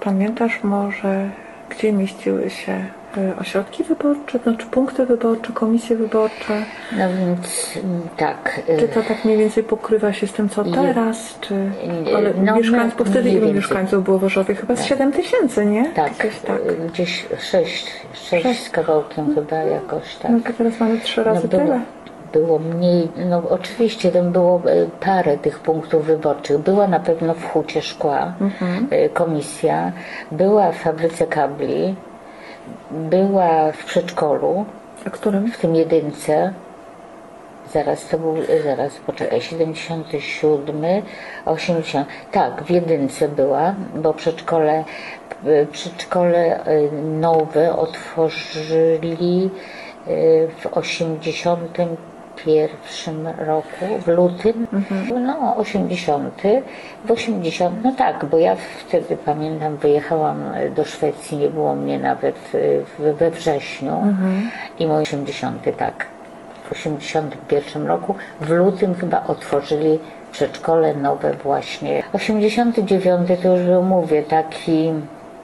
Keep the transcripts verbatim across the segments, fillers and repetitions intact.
pamiętasz może, gdzie mieściły się ośrodki wyborcze, znaczy punkty wyborcze, komisje wyborcze? No więc tak. Czy to tak mniej więcej pokrywa się z tym, co teraz? Czy... Ale no, mieszkańców, bo wtedy ilu mieszkańców było w Orzowie? Chyba z tak. siedem tysięcy, nie? Tak, gdzieś, tak. gdzieś sześć, sześć, sześć z kawałkiem chyba jakoś tak. No to teraz mamy trzy razy no, było, tyle. Było mniej, no oczywiście tam było parę tych punktów wyborczych. Była na pewno w Hucie Szkła mhm. komisja, była w fabryce kabli, była w przedszkolu. A którym? W tym jedynce. Zaraz to był, zaraz poczekaj, siedemdziesiąty siódmy, osiemdziesiąty. Tak, w jedynce była, bo przedszkole, przedszkole nowe otworzyli w osiemdziesiątym pierwszym roku, w lutym, mhm. no osiemdziesiąty, w osiemdziesiątym, no tak, bo ja wtedy pamiętam, wyjechałam do Szwecji, nie było mnie nawet we wrześniu mhm. i mój osiemdziesiąty, tak, w osiemdziesiątym pierwszym roku, w lutym chyba otworzyli przedszkole nowe właśnie. osiemdziesiąty dziewiąty to już mówię, taki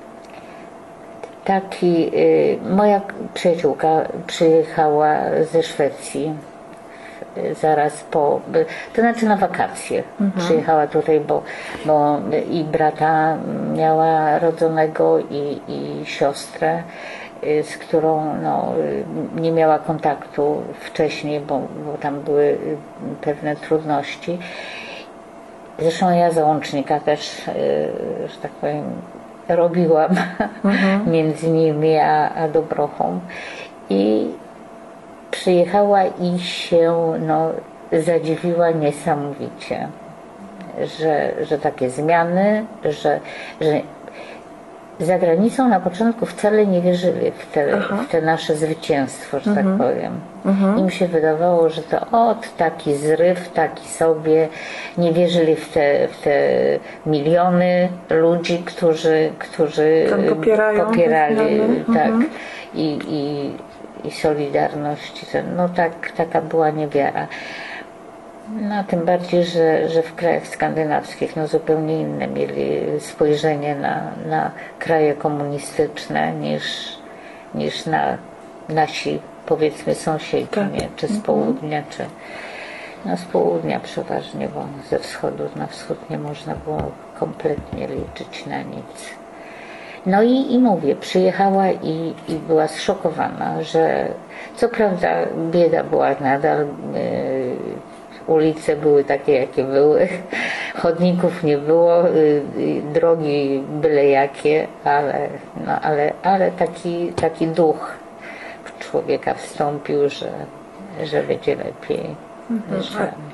taki, y, moja przyjaciółka przyjechała ze Szwecji zaraz po, to znaczy na wakacje mhm. przyjechała tutaj, bo, bo i brata miała rodzonego i, i siostrę, z którą no, nie miała kontaktu wcześniej, bo, bo tam były pewne trudności. Zresztą ja załącznika też, że tak powiem, robiłam mhm. między nimi a, a Dobrochą. I przyjechała i się no, zadziwiła niesamowicie, że, że takie zmiany, że, że za granicą na początku wcale nie wierzyli w te, w te nasze zwycięstwo, że mhm. tak powiem. Mhm. Im się wydawało, że to od taki zryw, taki sobie, nie wierzyli w te, w te miliony ludzi, którzy, którzy popierali tak, mhm. i, i i Solidarność, no tak, taka była niewiara. No tym bardziej, że, że w krajach skandynawskich no zupełnie inne mieli spojrzenie na, na kraje komunistyczne niż, niż na nasi, powiedzmy, sąsiedzi, tak. nie? Czy z południa, czy no z południa przeważnie, bo ze wschodu na wschód nie można było kompletnie liczyć na nic. No i, i mówię, przyjechała i, i była zszokowana, że co prawda bieda była nadal, y, ulice były takie, jakie były, chodników nie było, y, y, drogi byle jakie, ale, no, ale, ale taki, taki duch w człowieka wstąpił, że, że będzie lepiej. Mhm. Że...